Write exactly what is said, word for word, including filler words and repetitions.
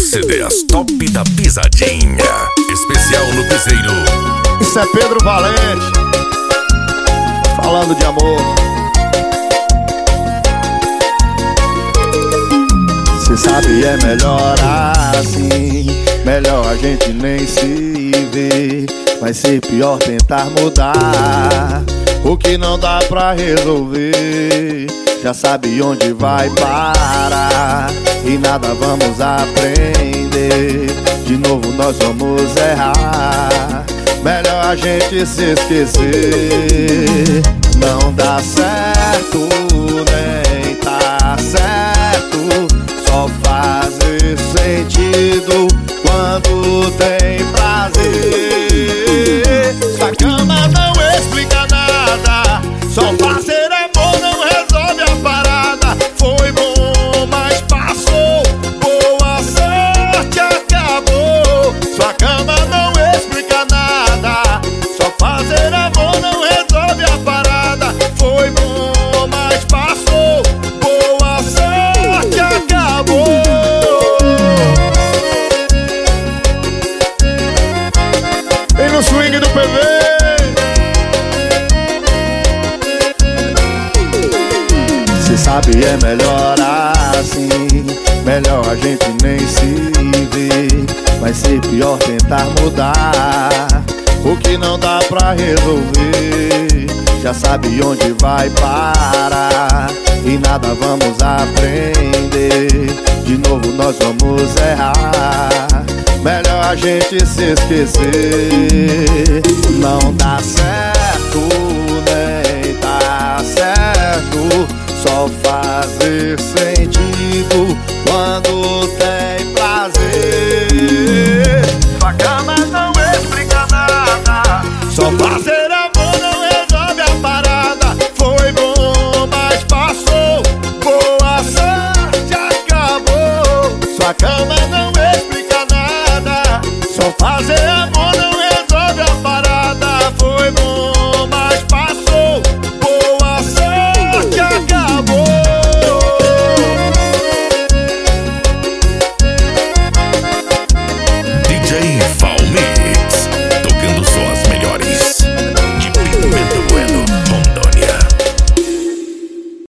C Ds Top da Pisadinha. Especial no Piseiro. Isso é Pedro Valente, falando de amor. Cê sabe, é melhor assim, melhor a gente nem se ver. Vai ser pior tentar mudar o que não dá pra resolver. Já sabe onde vai parar e nada vamos aprender. De novo nós vamos errar, melhor a gente se esquecer. Não dá certo, nem tá certo, só faz sentido quando tem prazer. Sua cama não explica nada, só fazer amor não resolve a parada. Foi bom, mas passou, boa sorte acabou. Sua cama não explica nada, só fazer amor não resolve a parada. Foi bom, mas passou, boa sorte acabou. Vem no swing do P V. Cê sabe, é melhor assim, melhor a gente nem se ver. Vai ser pior tentar mudar o que não dá pra resolver. Já sabe onde vai parar e nada vamos aprender. De novo nós vamos errar, melhor a gente se esquecer. Não dá certo, nem tá certo, só fazer sentido quando tem prazer. Sua cama não explica nada, só fazer amor não resolve a parada. Foi bom, mas passou, boa sorte acabou. Sua cama não explica nada, só fazer amor não resolve a parada. Foi bom, mas passou, boa sorte acabou. D J